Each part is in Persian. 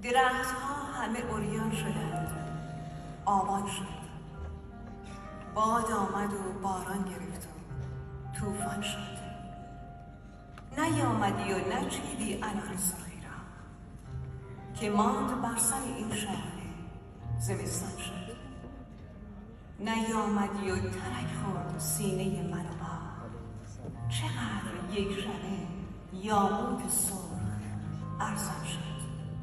درختها همه عریان شدند، آبان شد. باد آمد و باران گرفت و طوفان شد. نیامدی و نچیدی انار سرخی را که ماند بر سر این شانه زمستان شد. نیامدی و ترک خورد سینه من و ما. چقدر یک شبه یاقوت سرخ ارزان شد.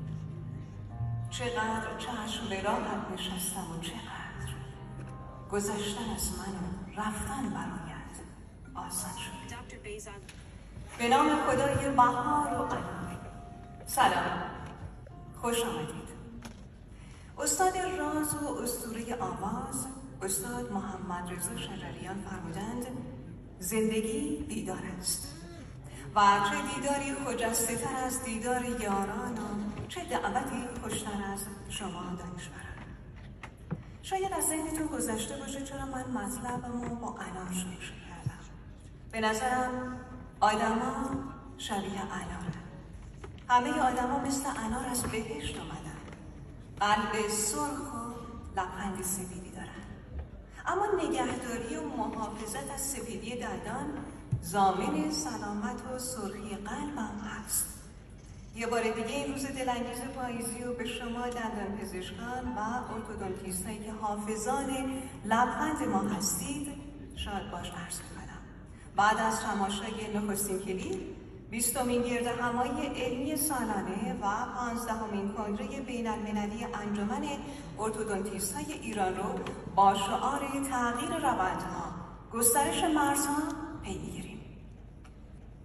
چقدر چشم به راهت نشستم و چقدر گذشتن از من و رفتن برایت آسان شد. به نام خدای بهار و انار. سلام، خوش آمدید. استاد راز و اسطوره آواز استاد محمد رضا شجریان فرمودند زندگی دیدار است و چه دیداری خجسته تر از دیدار یاران و چه دعوتی خوشتر از شما دانشوران. شاید از ذهنتون گذشته باشه چرا من مطلبمو با انار شروع کردم. به نظرم آدما شبیه انارن. همه آدما مثل انار از بهشت اومدن، قلب سرخ و لبخند سفیدی دارن. اما نگهداری و محافظت از سفیدی دندان ضامن سلامت و سرخی قلبم هست. یه بار دیگه این روز دلانگیز پاییزی و به شما دندان پزشکان و ارتودونتیست هایی که حافظان لبخند ما هستید شاید باش عرض کنم. بعد از تماشای نخستین کلید 20مین گردهمایی علمی سالانه و 15مین کنگره بین المللی انجمن ارتودونتیست های ایران رو با شعار تغییر روندها، گسترش مرزها پی